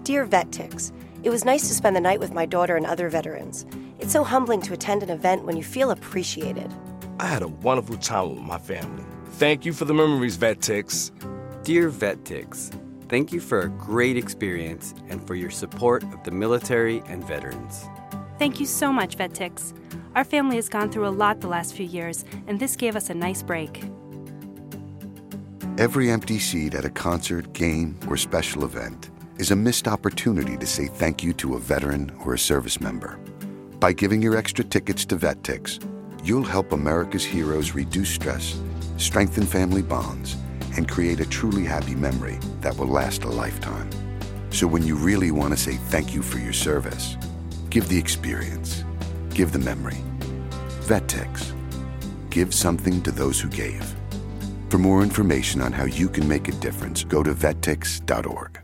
Dear VetTix, it was nice to spend the night with my daughter and other veterans. It's so humbling to attend an event when you feel appreciated. I had a wonderful time with my family. Thank you for the memories, VetTix. Dear VetTix, thank you for a great experience and for your support of the military and veterans. Thank you so much, VetTix. Our family has gone through a lot the last few years, and this gave us a nice break. Every empty seat at a concert, game, or special event is a missed opportunity to say thank you to a veteran or a service member. By giving your extra tickets to VetTix, you'll help America's heroes reduce stress, strengthen family bonds, and create a truly happy memory that will last a lifetime. So when you really want to say thank you for your service, give the experience. Give the memory. VetTix. Give something to those who gave. For more information on how you can make a difference, go to vettix.org.